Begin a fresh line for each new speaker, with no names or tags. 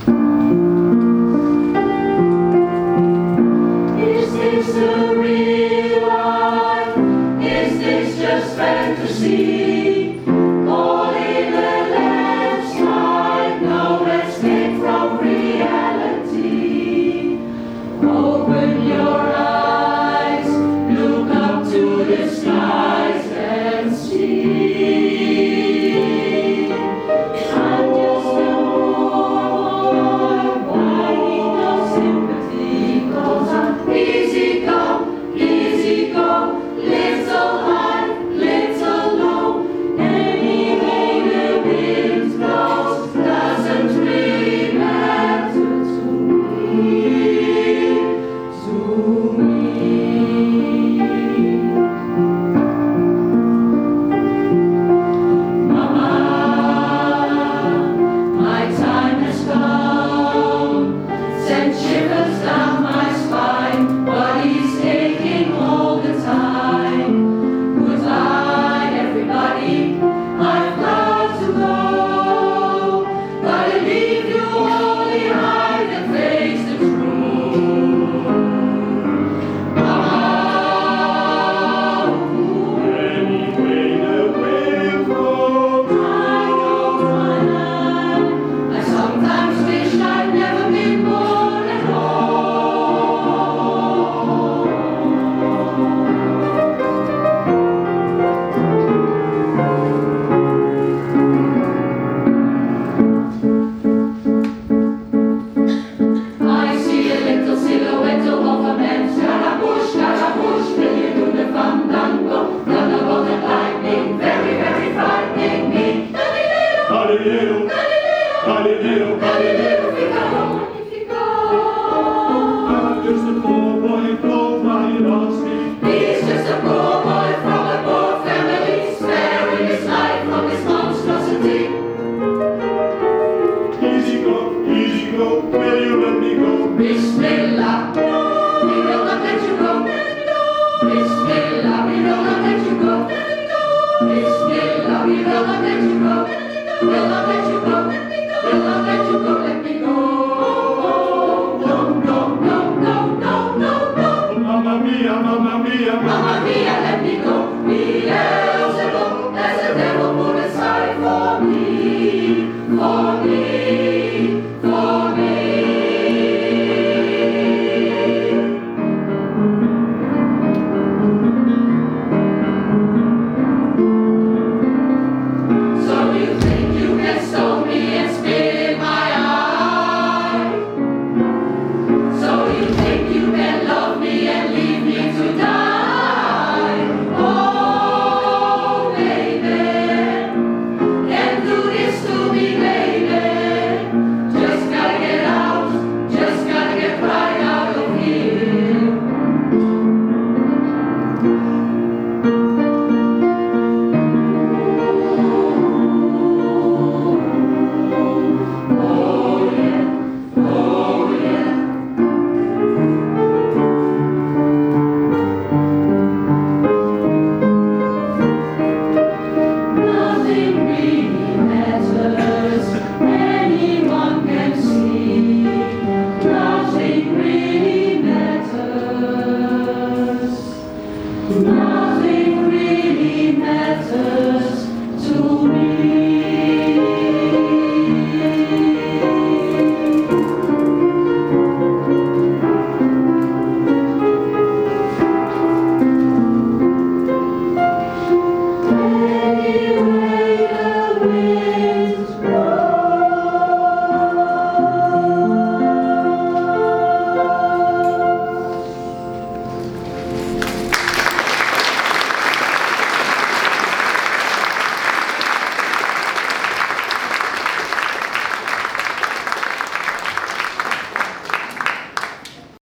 Is this the real life? Is this just fantasy? Caught in a landslide, no escape from reality. Open your eyes, look up to the skies and see. I'm just a poor boy, why need no sympathy? 'Cause I'm easy come, easy go, little high, little low. Any way the wind blows doesn't really matter to me, to me. Mama, my time has come, sent shivers down my spine, but he's taking all the time. Goodbye, everybody, I've got to go. Gotta leave you all behind and face the truth. Mama,
Anyway the wind blows,
I don't wanna. I sometimes wish I'd never been born at all. I see a little silhouette of a man. Scaramouche, Scaramouche, will you do the fandango? Thunderbolt and lightning, very, very frightening me. Galileo,
Galileo,
Galileo,
Galileo,
Galileo, Figaro, Magnifico.
I'm just a poor boy, blown by an oxy.
He's just a poor boy from a poor family, sparing his life from this monstrosity.
Easy go, will you let me go?
Bismillah.